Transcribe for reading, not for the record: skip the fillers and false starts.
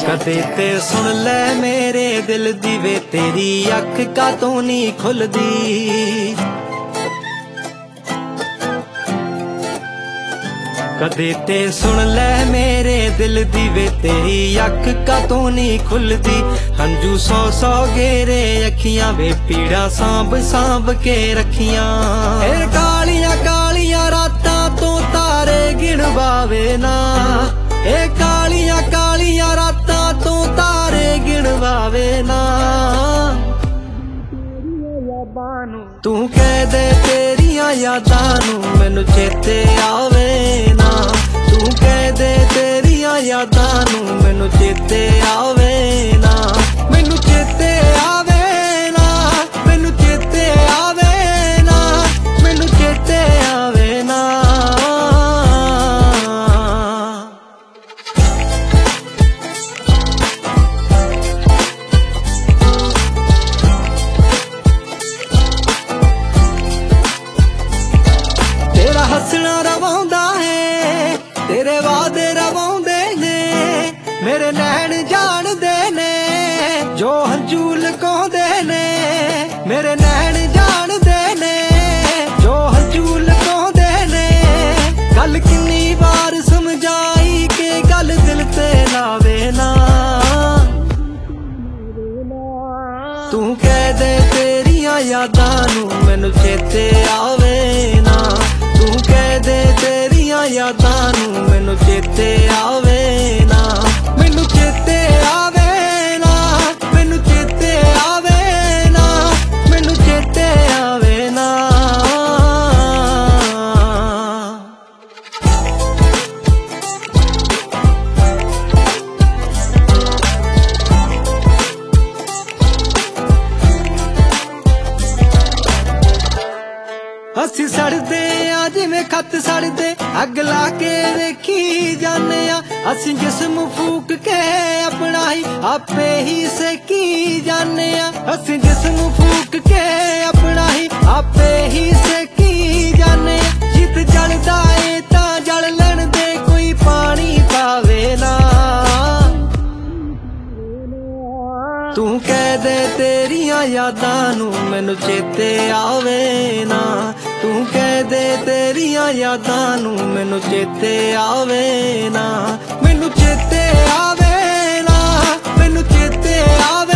कदे ते सुन ले मेरे दिल दी वे तेरी अख कातों नी खुलदी। कदे ते सुन ले मेरे दिल दी वे तेरी अख कातों नी खुलदी। हंजू सौ सौ गेरे अखियां वे पीड़ा सांभ सांभ के रखियां। कालियां कालियां रातां तो तारे गिणवावे ना, कालियां कालियां रातां तो तारे गिणवावे ना। तू कह दे तेरियां यादां नू मैनू चेते आवे ना। तू कह दे तेरियां यादां नू मैनू चेते आवे ना। मैनू चेते आवे ना, मैनू चेते आवे ना, मैनू चेते आवे ना। तेरा हसना रवांदा है, तेरे वादे रवांदे ने, मेरे नैन जानदे ने जो हंझू लुकांदे ने। मेरे नैन जानदे ने जो हंझू लुकांदे ने। गल किन्नी बार समझाई के गल दिल ते लावे ना। तू कह दे तेरियां यादां नू मैनू चेते आवे ना। तू कह दे तेरियां यादां नू मैनू चेते आवे ना। मैनू चेते आवे ना, मैनू चेते आवे ना, मैनू चेते आवे ना। असी सड़दे आ जिवें खत सड़दे, अग ला के वेखी जाने आ। असी जिस्म फूक के अपना ही आपे ही सेकी जाने आ। असी जिस्म फूक के अपना ही आपे ही सेकी जाने आ। जित जलदा ए तां जल लैण दे कोई पानी पावे ना। तू कह दे तेरियां यादां नू मैनू चेते आवे ना। तू कह दे तेरियां यादां नू मैनू चेते आवे ना। मैनू चेते आवे ना, मैनू चेते आवे।